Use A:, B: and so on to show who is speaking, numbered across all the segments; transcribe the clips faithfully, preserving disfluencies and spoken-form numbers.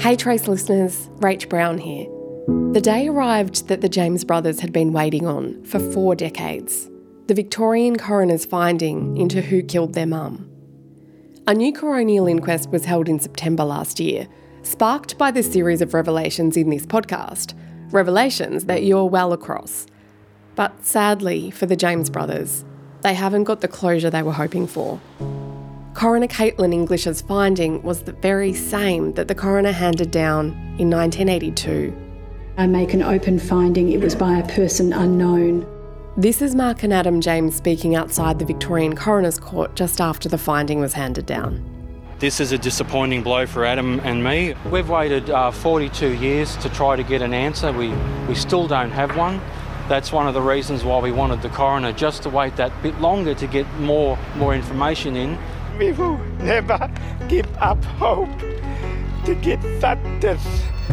A: Hey Trace listeners, Rach Brown here. The day arrived that the James brothers had been waiting on for four decades. The Victorian coroner's finding into who killed their mum. A new coronial inquest was held in September last year, sparked by the series of revelations in this podcast. Revelations that you're well across. But sadly for the James brothers, they haven't got the closure they were hoping for. Coroner Caitlin English's finding was the very same that the coroner handed down in nineteen eighty-two.
B: I make an open finding it was by a person unknown.
A: This is Mark and Adam James speaking outside the Victorian Coroner's Court just after the finding was handed down.
C: This is a disappointing blow for Adam and me. We've waited uh, forty-two years to try to get an answer. We, we still don't have one. That's one of the reasons why we wanted the coroner just to wait that bit longer to get more, more information in.
D: We will never give up hope to get that death.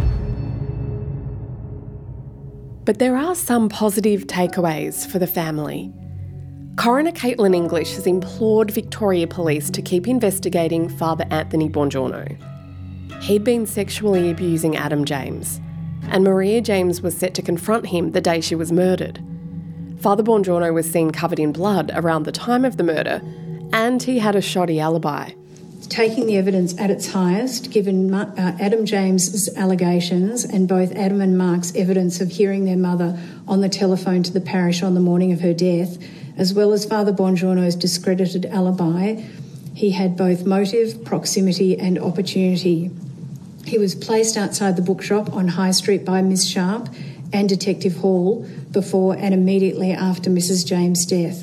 A: But there are some positive takeaways for the family. Coroner Caitlin English has implored Victoria Police to keep investigating Father Anthony Bongiorno. He'd been sexually abusing Adam James, and Maria James was set to confront him the day she was murdered. Father Bongiorno was seen covered in blood around the time of the murder, and he had a shoddy alibi.
B: Taking the evidence at its highest, given uh, Adam James's allegations and both Adam and Mark's evidence of hearing their mother on the telephone to the parish on the morning of her death, as well as Father Bongiorno's discredited alibi, he had both motive, proximity and opportunity. He was placed outside the bookshop on High Street by Miss Sharp and Detective Hall before and immediately after Missus James' death.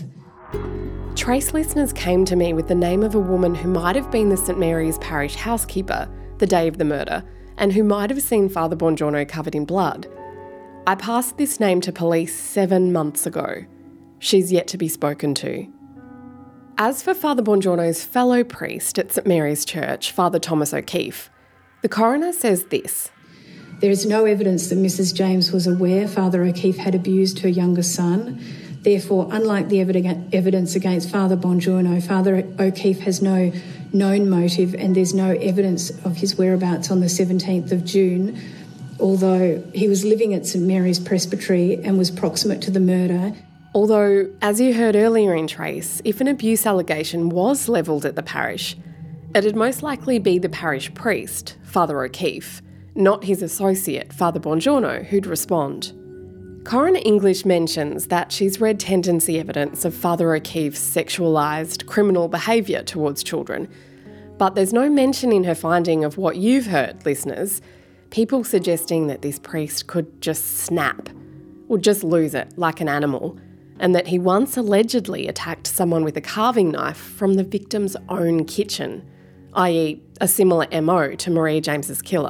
A: Trace listeners came to me with the name of a woman who might have been the St Mary's parish housekeeper the day of the murder and who might have seen Father Bongiorno covered in blood. I passed this name to police seven months ago. She's yet to be spoken to. As for Father Bongiorno's fellow priest at St Mary's Church, Father Thomas O'Keefe, the coroner says this.
B: There is no evidence that Missus James was aware Father O'Keefe had abused her younger son. Therefore, unlike the evidence against Father Bongiorno, Father O'Keefe has no known motive and there's no evidence of his whereabouts on the seventeenth of June, although he was living at St Mary's Presbytery and was proximate to the murder.
A: Although, as you heard earlier in Trace, if an abuse allegation was levelled at the parish, it'd most likely be the parish priest, Father O'Keefe, not his associate, Father Bongiorno, who'd respond. Coroner English mentions that she's read tendency evidence of Father O'Keefe's sexualised criminal behaviour towards children, but there's no mention in her finding of what you've heard, listeners, people suggesting that this priest could just snap, or just lose it like an animal, and that he once allegedly attacked someone with a carving knife from the victim's own kitchen, that is a similar M O to Maria James's killer.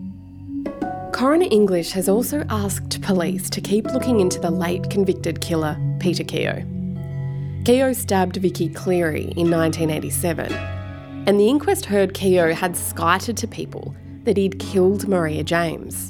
A: Coroner English has also asked police to keep looking into the late convicted killer, Peter Keogh. Keogh stabbed Vicky Cleary in nineteen eighty-seven, and the inquest heard Keogh had skited to people that he'd killed Maria James.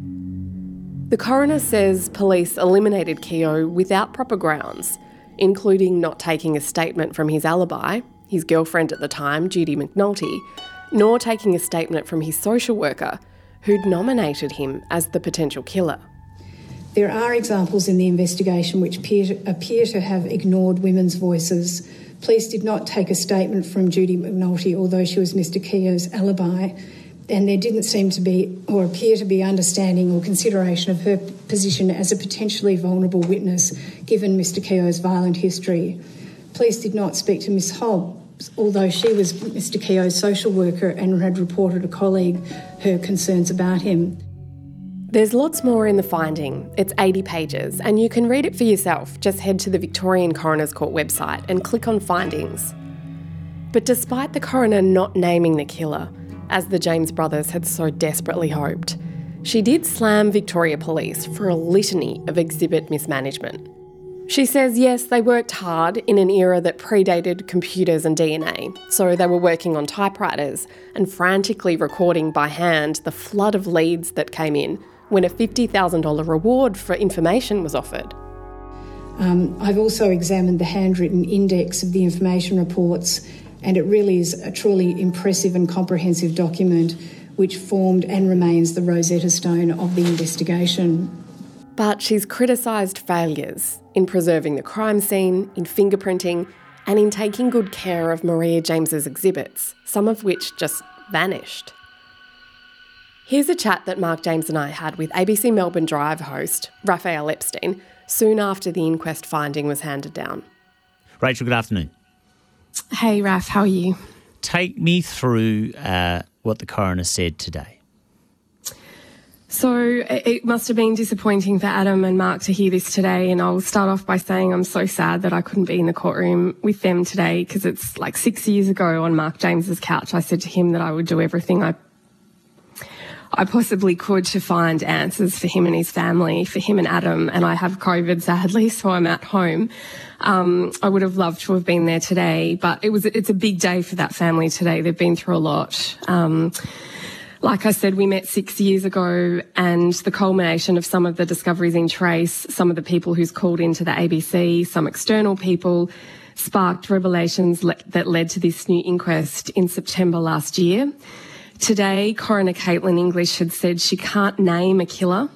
A: The coroner says police eliminated Keogh without proper grounds, including not taking a statement from his alibi, his girlfriend at the time, Judy McNulty, nor taking a statement from his social worker, who'd nominated him as the potential killer.
B: There are examples in the investigation which appear to, appear to have ignored women's voices. Police did not take a statement from Judy McNulty, although she was Mister Keogh's alibi, and there didn't seem to be or appear to be understanding or consideration of her position as a potentially vulnerable witness, given Mister Keogh's violent history. Police did not speak to Miss Hobbs, although she was Mister Keogh's social worker and had reported a colleague her concerns about him.
A: There's lots more in the finding. It's eighty pages, and you can read it for yourself. Just head to the Victorian Coroner's Court website and click on Findings. But despite the coroner not naming the killer, as the James brothers had so desperately hoped, she did slam Victoria Police for a litany of exhibit mismanagement. She says, yes, they worked hard in an era that predated computers and D N A, so they were working on typewriters and frantically recording by hand the flood of leads that came in when a fifty thousand dollars reward for information was offered.
B: Um, I've also examined the handwritten index of the information reports, and it really is a truly impressive and comprehensive document which formed and remains the Rosetta Stone of the investigation.
A: But she's criticised failures in preserving the crime scene, in fingerprinting, and in taking good care of Maria James's exhibits, some of which just vanished. Here's a chat that Mark James and I had with A B C Melbourne Drive host Raphael Epstein soon after the inquest finding was handed down.
E: Rachel, good afternoon.
A: Hey, Raph, how are you?
E: Take me through uh, what the coroner said today.
A: So it must have been disappointing for Adam and Mark to hear this today, and I'll start off by saying I'm so sad that I couldn't be in the courtroom with them today, because it's like six years ago on Mark James's couch I said to him that I would do everything I I possibly could to find answers for him and his family, for him and Adam, and I have COVID sadly, so I'm at home. Um, I would have loved to have been there today, but it was it's a big day for that family today. They've been through a lot. Um, Like I said, we met six years ago, and the culmination of some of the discoveries in Trace, some of the people who's called into the A B C, some external people, sparked revelations le- that led to this new inquest in September last year. Today, Coroner Caitlin English had said she can't name a killer,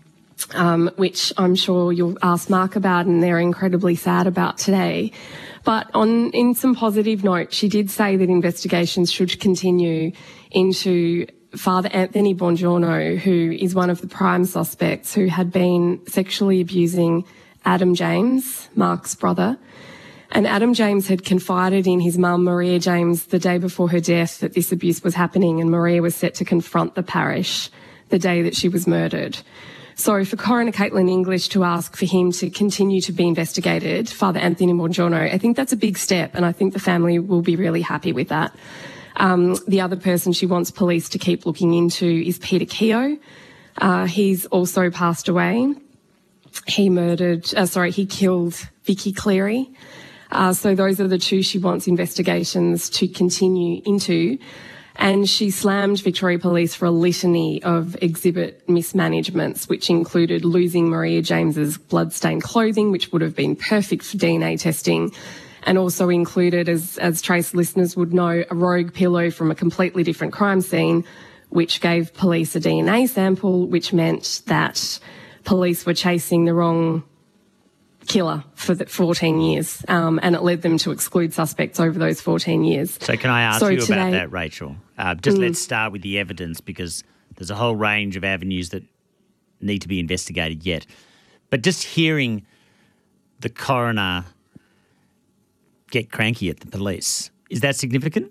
A: um, which I'm sure you'll ask Mark about, and they're incredibly sad about today. But on in some positive note, she did say that investigations should continue into Father Anthony Bongiorno, who is one of the prime suspects who had been sexually abusing Adam James, Mark's brother. And Adam James had confided in his mum, Maria James, the day before her death that this abuse was happening, and Maria was set to confront the parish the day that she was murdered. So for Coroner Caitlin English to ask for him to continue to be investigated, Father Anthony Bongiorno, I think that's a big step, and I think the family will be really happy with that. Um, the other person she wants police to keep looking into is Peter Keogh. Uh, he's also passed away. He murdered, uh, sorry, he killed Vicky Cleary. Uh, so those are the two she wants investigations to continue into. And she slammed Victoria Police for a litany of exhibit mismanagements, which included losing Maria James's bloodstained clothing, which would have been perfect for D N A testing, and also included, as, as Trace listeners would know, a rogue pillow from a completely different crime scene, which gave police a D N A sample, which meant that police were chasing the wrong killer for the fourteen years, um, and it led them to exclude suspects over those fourteen years.
E: So can I ask
A: so
E: you
A: today,
E: about that, Rachel? Uh, just
A: mm,
E: let's start with the evidence, because there's a whole range of avenues that need to be investigated yet. But just hearing the coroner get cranky at the police, is that significant?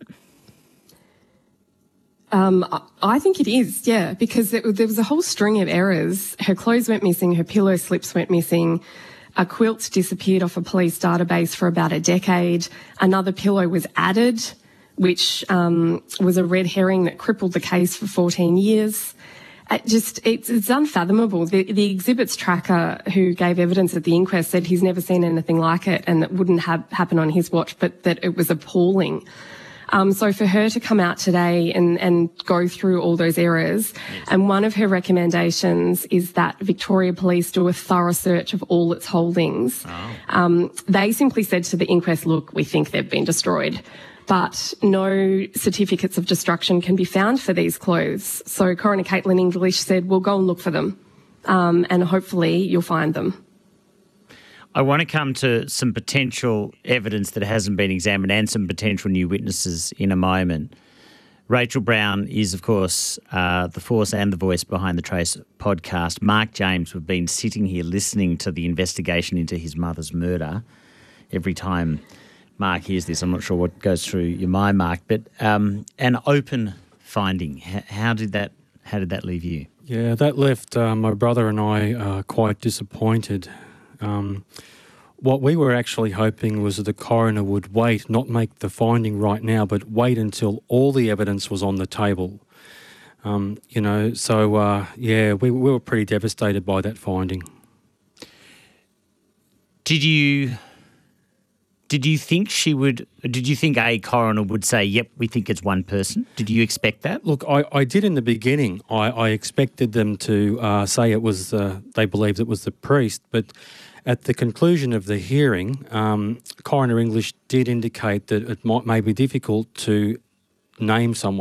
A: Um, I think it is, yeah, because it, there was a whole string of errors. Her clothes went missing, her pillow slips went missing, a quilt disappeared off a police database for about a decade, another pillow was added, which um, was a red herring that crippled the case for fourteen years. It just, it's, it's unfathomable. The, the exhibits tracker who gave evidence at the inquest said he's never seen anything like it, and that wouldn't have happen on his watch, but that it was appalling. Um, so for her to come out today and, and go through all those errors, yes. And one of her recommendations is that Victoria Police do a thorough search of all its holdings. Oh. Um, they simply said to the inquest, look, we think they've been destroyed. But no certificates of destruction can be found for these clothes. So Coroner Caitlin English said, well, go and look for them, um, and hopefully you'll find them.
E: I want to come to some potential evidence that hasn't been examined and some potential new witnesses in a moment. Rachel Brown is, of course, uh, the force and the voice behind the Trace podcast. Mark James, we've been sitting here listening to the investigation into his mother's murder. Every time Mark hears this, I'm not sure what goes through your mind, Mark, but um, an open finding. H- how did that how did that leave you?
F: Yeah, that left uh, my brother and I uh, quite disappointed. Um, what we were actually hoping was that the coroner would wait, not make the finding right now, but wait until all the evidence was on the table. Um, you know, so uh, yeah, we, we were pretty devastated by that finding.
E: Did you... Did you think she would, did you think a coroner would say, yep, we think it's one person? Did you expect that?
F: Look, I, I did in the beginning. I, I expected them to uh, say it was, uh, they believed it was the priest, but at the conclusion of the hearing, um, Coroner English did indicate that it might may be difficult to name someone.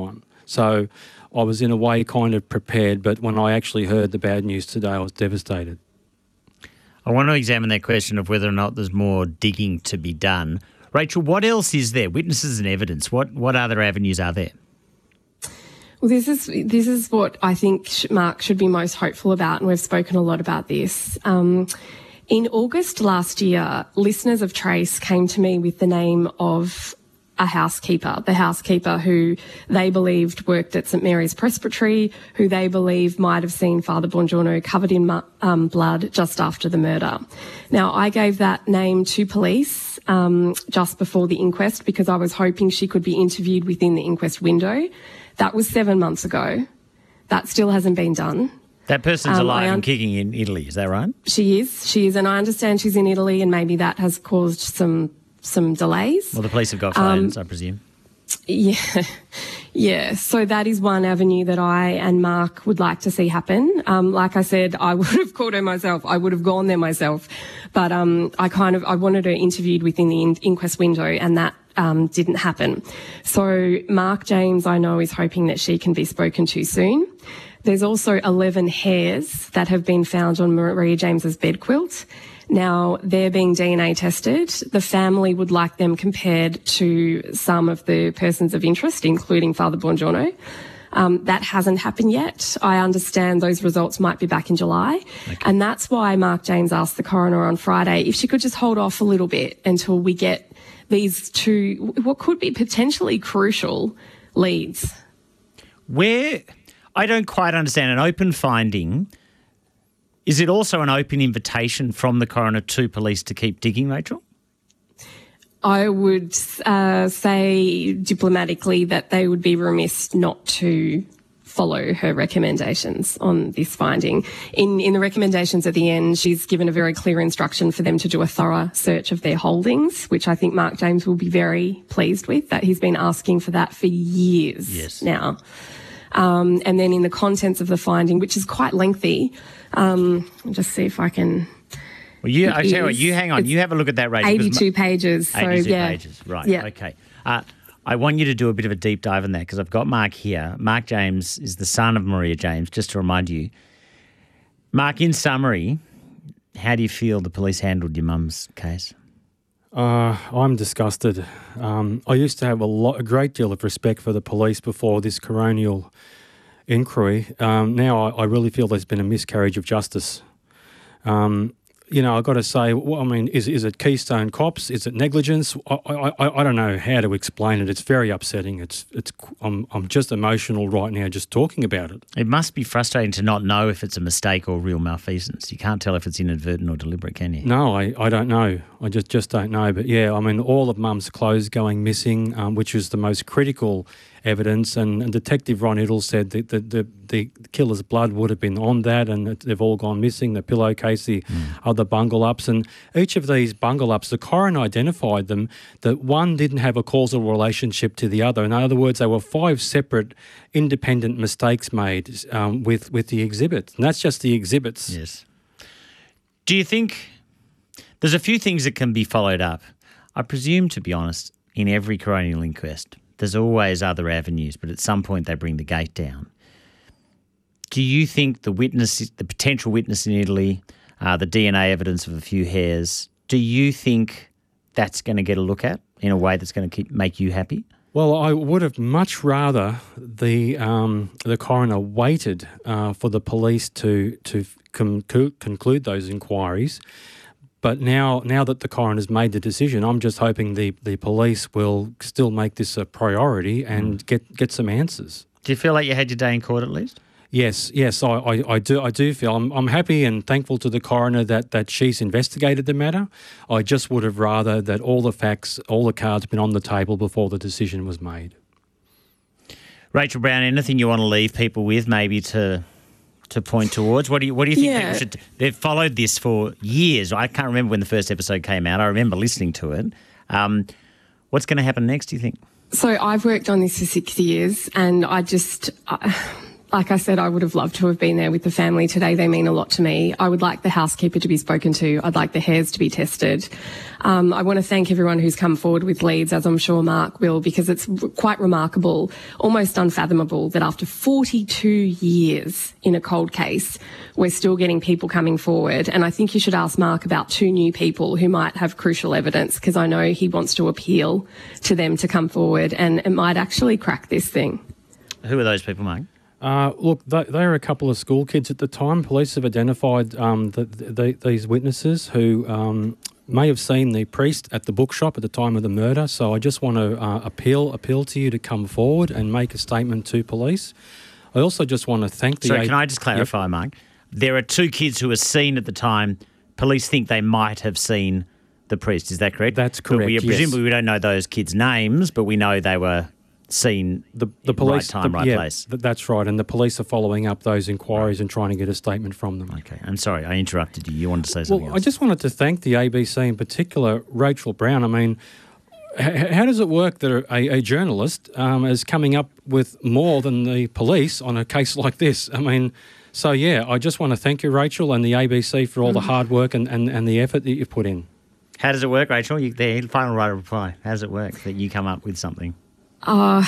F: So I was in a way kind of prepared, but when I actually heard the bad news today, I was devastated.
E: I want to examine that question of whether or not there's more digging to be done. Rachel, what else is there? Witnesses and evidence. What what other avenues are there?
A: Well, this is this is what I think Mark should be most hopeful about, and we've spoken a lot about this. Um, in August last year, listeners of Trace came to me with the name of a housekeeper, the housekeeper who they believed worked at St Mary's Presbytery, who they believe might have seen Father Bongiorno covered in um, blood just after the murder. Now, I gave that name to police um, just before the inquest because I was hoping she could be interviewed within the inquest window. That was seven months ago. That still hasn't been done.
E: That person's
A: um,
E: alive
A: un-
E: and kicking in Italy, is that right?
A: She is. She is, and I understand she's in Italy, and maybe that has caused some some delays.
E: Well, the police have got phones, um, I presume.
A: Yeah, yeah. So that is one avenue that I and Mark would like to see happen. Um, like I said, I would have called her myself. I would have gone there myself, but um, I kind of I wanted her interviewed within the in- inquest window, and that um, didn't happen. So Mark James, I know, is hoping that she can be spoken to soon. There's also eleven hairs that have been found on Maria James's bed quilt. Now, they're being D N A tested. The family would like them compared to some of the persons of interest, including Father Bongiorno. Um, that hasn't happened yet. I understand those results might be back in July. Okay. And that's why Mark James asked the coroner on Friday if she could just hold off a little bit until we get these two, what could be potentially crucial leads.
E: Where, I don't quite understand, an open finding. Is it also an open invitation from the coroner to police to keep digging, Rachel?
A: I would uh, say diplomatically that they would be remiss not to follow her recommendations on this finding. In, in the recommendations at the end, she's given a very clear instruction for them to do a thorough search of their holdings, which I think Mark James will be very pleased with, that he's been asking for that for years
E: yes.
A: now. Um, and then in the contents of the finding, which is quite lengthy, um, I'll just see if I can...
E: Well, you, I tell you what, you hang on, you have a look at that, Rachel.
A: eighty-two pages. So,
E: eighty-two
A: yeah.
E: pages, right,
A: yeah.
E: okay. Uh, I want you to do a bit of a deep dive in that because I've got Mark here. Mark James is the son of Maria James, just to remind you. Mark, in summary, how do you feel the police handled your mum's case?
F: Uh, I'm disgusted. Um, I used to have a, lot, a great deal of respect for the police before this coronial inquiry. Um, now I, I really feel there's been a miscarriage of justice. Um, you know, I've got to say, well, I mean, is is it Keystone Cops? Is it negligence? I, I I don't know how to explain it. It's very upsetting. It's it's I'm I'm just emotional right now just talking about it.
E: It must be frustrating to not know if it's a mistake or real malfeasance. You can't tell if it's inadvertent or deliberate, can you?
F: No, I, I don't know. I just, just don't know. But yeah, I mean, all of Mum's clothes going missing, um, which is the most critical evidence. And, and Detective Ron Iddle said that the, the, the killer's blood would have been on that, and it, they've all gone missing, the pillowcase, the mm. other bungle-ups. And each of these bungle-ups, the coroner identified them, that one didn't have a causal relationship to the other. In other words, there were five separate independent mistakes made um, with, with the exhibits. And that's just the exhibits.
E: Yes. Do you think... There's a few things that can be followed up. I presume, to be honest, in every coronial inquest, there's always other avenues, but at some point they bring the gate down. Do you think the witness, the potential witness in Italy, uh, the D N A evidence of a few hairs, do you think that's going to get a look at in a way that's going to keep, make you happy?
F: Well, I would have much rather the um, the coroner waited uh, for the police to to com- conclude those inquiries. But now, now that the coroner's made the decision, I'm just hoping the, the police will still make this a priority and mm. get, get some answers.
E: Do you feel like you had your day in court at least?
F: Yes, yes, I, I, I do. I do feel I'm, I'm happy and thankful to the coroner that, that she's investigated the matter. I just would have rather that all the facts, all the cards, been on the table before the decision was made.
E: Rachel Brown, anything you want to leave people with, maybe to? to point towards? What do you what do you think
A: yeah.
E: people should... They've followed this for years. I can't remember when the first episode came out. I remember listening to it. Um, what's going to happen next, do you think?
A: So I've worked on this for six years and I just... I, like I said, I would have loved to have been there with the family today. They mean a lot to me. I would like the housekeeper to be spoken to. I'd like the hairs to be tested. Um, I want to thank everyone who's come forward with leads, as I'm sure Mark will, because it's r- quite remarkable, almost unfathomable, that after forty-two years in a cold case, we're still getting people coming forward. And I think you should ask Mark about two new people who might have crucial evidence, because I know he wants to appeal to them to come forward, and it might actually crack this thing.
E: Who are those people, Mark?
F: Uh, look, they, they were a couple of school kids at the time. Police have identified um, the, the, these witnesses who um, may have seen the priest at the bookshop at the time of the murder. So I just want to uh, appeal appeal to you to come forward and make a statement to police. I also just want to thank the...
E: So
F: A-
E: can I just clarify, yep. Mark? There are two kids who were seen at the time. Police think they might have seen the priest. Is that correct?
F: That's correct,
E: but we,
F: yes.
E: Presumably we don't know those kids' names, but we know they were... seen
F: the the police
E: right time,
F: the,
E: right
F: yeah,
E: place.
F: Th- that's right, and the police are following up those inquiries and trying to get a statement from them.
E: Okay, I'm sorry, I interrupted you. You wanted to say something
F: Well,
E: else.
F: I just wanted to thank the A B C in particular, Rachel Brown. I mean, h- how does it work that a, a journalist um, is coming up with more than the police on a case like this? I mean, so yeah, I just want to thank you, Rachel, and the A B C for all the hard work and, and, and the effort that you've put in.
E: How does it work, Rachel? You, the final right of reply. How does it work that you come up with something?
A: Uh,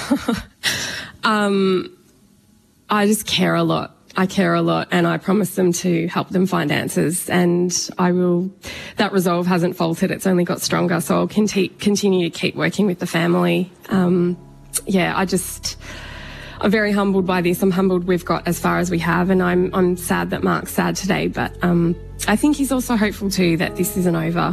A: um, I just care a lot. I care a lot, and I promise them to help them find answers. And I will. That resolve hasn't faltered; it's only got stronger. So I'll conti- continue to keep working with the family. Um, yeah, I just. I'm very humbled by this. I'm humbled we've got as far as we have, and I'm I'm sad that Mark's sad today. But um, I think he's also hopeful too that this isn't over.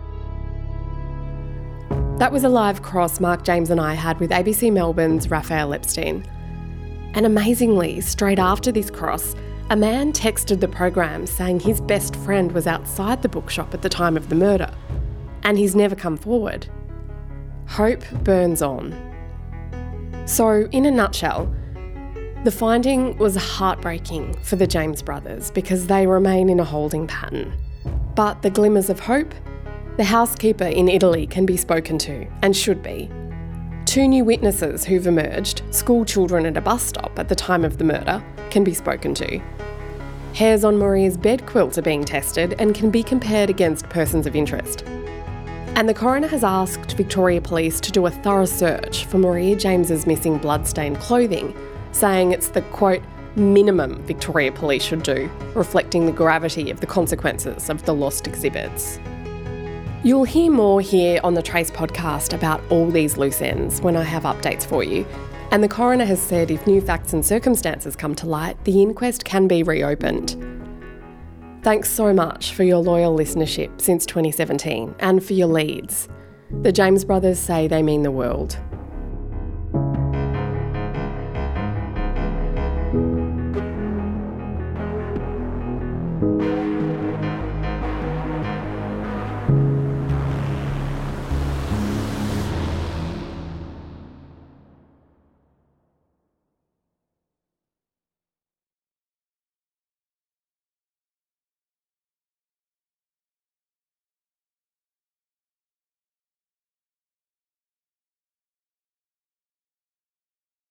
B: That was a live cross Mark James and I had with A B C Melbourne's Raphael Epstein. And amazingly, straight after this cross, a man texted the program saying his best friend was outside the bookshop at the time of the murder, and he's never come forward. Hope burns on. So, in a nutshell, the finding was heartbreaking for the James brothers because they remain in a holding pattern. But the glimmers of hope? The housekeeper in Italy can be spoken to, and should be. Two new witnesses who've emerged, school children at a bus stop at the time of the murder, can be spoken to. Hairs on Maria's bed quilt are being tested and can be compared against persons of interest. And the coroner has asked Victoria Police to do a thorough search for Maria James's missing blood-stained clothing, saying it's the, quote, minimum Victoria Police should do, reflecting the gravity of the consequences of the lost exhibits. You'll hear more here on the Trace podcast about all these loose ends when I have updates for you. And the coroner has said if new facts and circumstances come to light, the inquest can be reopened. Thanks so much for your loyal listenership since twenty seventeen and for your leads. The James brothers say they mean the world.